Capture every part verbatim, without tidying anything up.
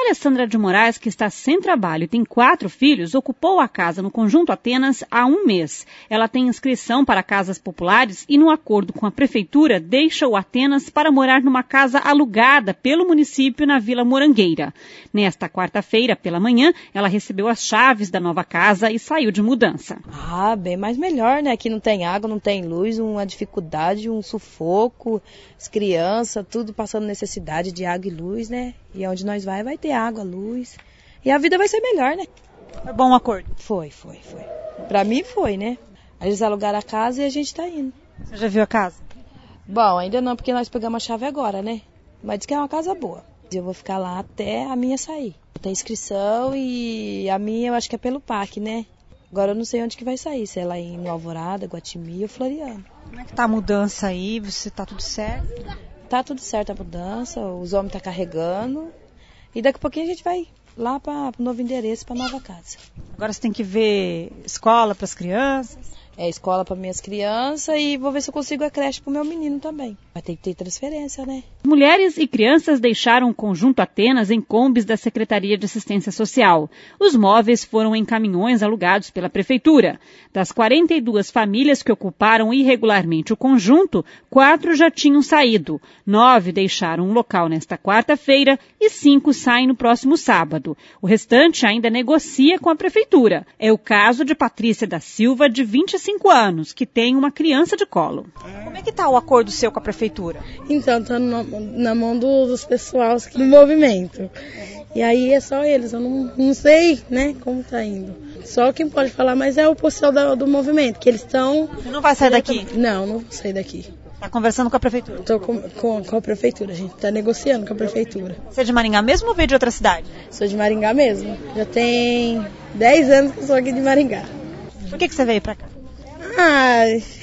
Alessandra de Moraes, que está sem trabalho e tem quatro filhos, ocupou a casa no Conjunto Atenas há um mês. Ela tem inscrição para casas populares e, no acordo com a prefeitura, deixa o Atenas para morar numa casa alugada pelo município na Vila Morangueira. Nesta quarta-feira, pela manhã, ela recebeu as chaves da nova casa e saiu de mudança. Ah, bem mais melhor, né? Aqui não tem água, não tem luz, uma dificuldade, um sufoco, as crianças, tudo passando necessidade de água e luz, né? E onde nós vai, vai ter água, luz. E a vida vai ser melhor, né? Foi bom acordo? Foi, foi, foi. Pra mim foi, né? Eles alugaram a casa e a gente tá indo. Você já viu a casa? Bom, ainda não, porque nós pegamos a chave agora, né? Mas diz que é uma casa boa. Eu vou ficar lá até a minha sair. Tem inscrição e a minha eu acho que é pelo P A C, né? Agora eu não sei onde que vai sair, se é lá em Alvorada, Guatimi ou Floriano. Como é que tá a mudança aí? Você tá tudo certo? Tá tudo certo a mudança, os homens tá carregando. E daqui a pouquinho a gente vai lá para o novo endereço, para nova casa. Agora você tem que ver escola para as crianças. É, escola para minhas crianças e vou ver se eu consigo a creche para o meu menino também. Vai ter que ter transferência, né? Mulheres e crianças deixaram o Conjunto Atenas em combis da Secretaria de Assistência Social. Os móveis foram em caminhões alugados pela Prefeitura. Das quarenta e duas famílias que ocuparam irregularmente o conjunto, quatro já tinham saído. Nove deixaram o local nesta quarta-feira e cinco saem no próximo sábado. O restante ainda negocia com a Prefeitura. É o caso de Patrícia da Silva, de vinte e cinco anos, que tem uma criança de colo. Como é que está o acordo seu com a Prefeitura? Então, está na mão do, dos pessoais do movimento. E aí é só eles, eu não, não sei, né, como está indo. Só quem pode falar, mas é o pessoal do, do movimento, que eles estão... Você não vai sair daqui? Não, não vou sair daqui. Está conversando com a Prefeitura? Estou com, com, com a Prefeitura, a gente está negociando com a Prefeitura. Você é de Maringá mesmo ou veio de outra cidade? Sou de Maringá mesmo. Já tem dez anos que eu sou aqui de Maringá. Por que, que você veio para cá? Ah,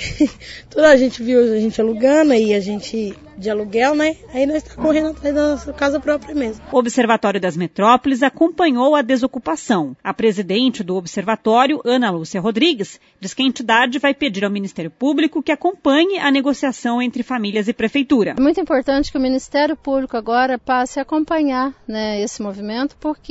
toda a gente viu a gente alugando e a gente de aluguel, né? Aí nós estamos correndo atrás da nossa casa própria mesmo. O Observatório das Metrópoles acompanhou a desocupação. A presidente do observatório, Ana Lúcia Rodrigues, diz que a entidade vai pedir ao Ministério Público que acompanhe a negociação entre famílias e prefeitura. É muito importante que o Ministério Público agora passe a acompanhar, né, esse movimento, porque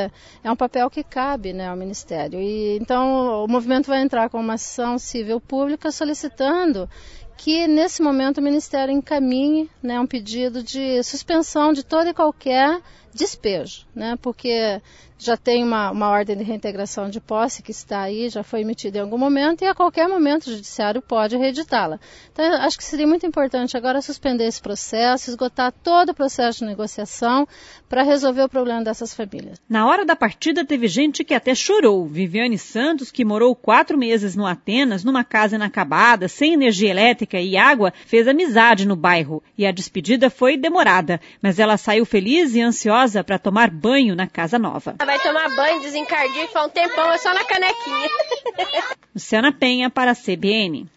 é um papel que cabe, né, ao Ministério. E, então o movimento vai entrar com uma ação civil pública solicitando que nesse momento o Ministério encaminhe, né, um pedido de suspensão de todo e qualquer despejo, né, porque já tem uma, uma ordem de reintegração de posse que está aí, já foi emitida em algum momento e a qualquer momento o Judiciário pode reeditá-la. Então acho que seria muito importante agora suspender esse processo, esgotar todo o processo de negociação para resolver o problema dessas famílias. Na hora da partida teve gente que até chorou. Viviane Santos, que morou quatro meses no Atenas, numa casa inacabada, sem energia elétrica e água, fez amizade no bairro e a despedida foi demorada, mas ela saiu feliz e ansiosa para tomar banho na casa nova. Vai tomar banho, desencardir, faz um tempão, é só na canequinha. Luciana Penha para a C B N.